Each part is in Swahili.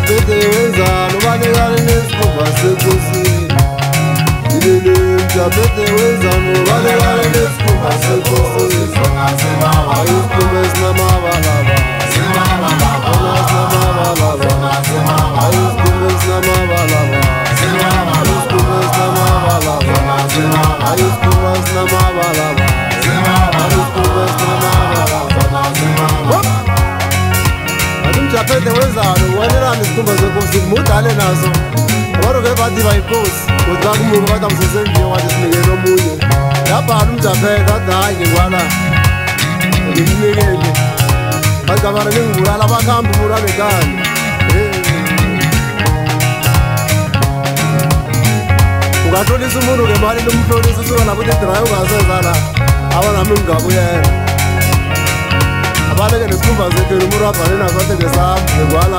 mjapete wenzalo balekane nesikhumba senkosini. Mjapete wenzalo balekane nesikhumba senkosini. Ayisikhumba esinamabalaba, ayisikhumba esinamabalaba, mjapete wenzalo wanelana isikhumba senkosini mudale nazo waruke bathi bayinkosi kodwa bakumuka bathi amsesendiye wathi sinikele omunye yabhala umjapete athi hayi ngikwala ngimnikele bagabana ngingibulala bakhambe umulane kani. Ungahlolisa umuntu ngemali nomhlolisa usuka lapho uthi drayo ungasenzala abanami ngingabuyela abaleke nesikhumba sekheli umuntu abhale naso athi ngesami ngikwala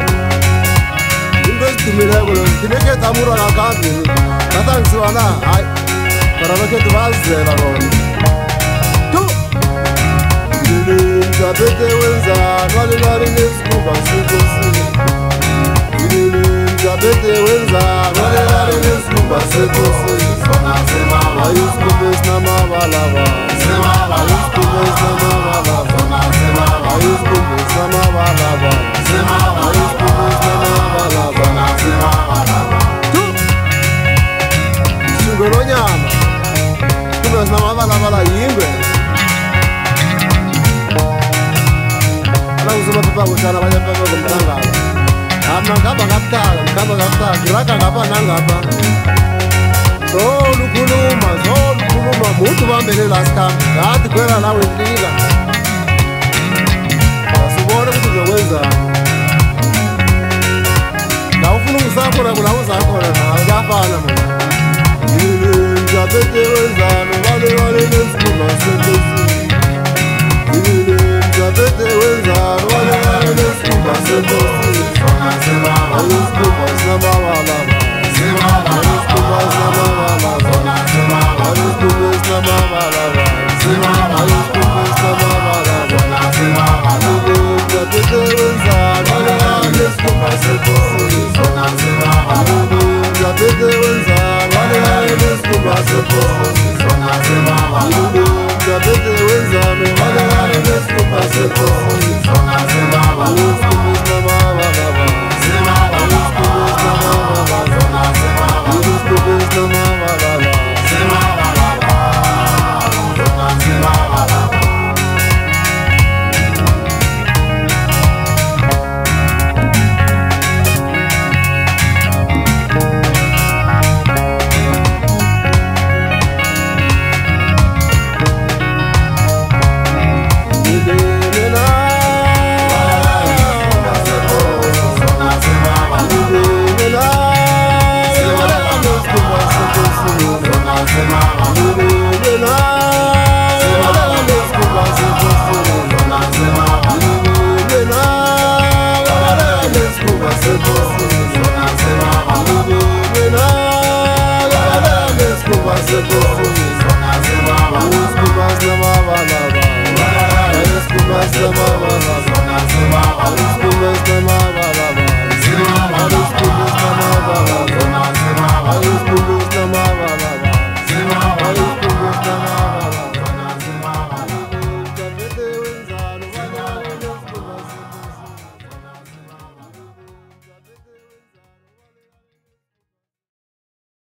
into ezidumileko lo nginekhetha amuru akakhambini ngathi angisiwala hayi bara bakhethu bazizela bona mjapete wenzalo balekane nesikhumba senkosini. Mjapete wenzalo balekane nesikhumba senkosini. Ayisikhumba esinamabalaba, ayisikhumba esinamabalaba, ayisikhumba esinamabalaba, ayisikhumba esinamabalaba. Isungwe lonyama isikhumba esinamabalabala yingwe ngizomapha kuhlala abanye abantu ngomhlangano ngihamba ngapha ngiraga ngapha nangapha zolukhuluma muntu ubambele la sikhambi ngathi khwela nawe ndika asibone ukuthi uzokwenzani la ufuna ungisakhona kula uzakhona nawe kuyafana mna. Mjapete wenzalo balekane nesikhumba senkosini. Mjapete wenzalo balekane nesikhumba senkosini. Ayisikhumba esinamabalaba, ayisikhumba esinamabalaba, ayisikhumba esinamabalaba, ayisikhumba esinamabalaba. Mjapete wenzalo balekane nesikhumba senkosini. Mjapete wenzalo balekane nesikhumba senkosini. Mjapete wenzalo balekane nesikhumba senkosini. Ayisikhumba esinamabalaba, ayisikhumba esinamabalaba.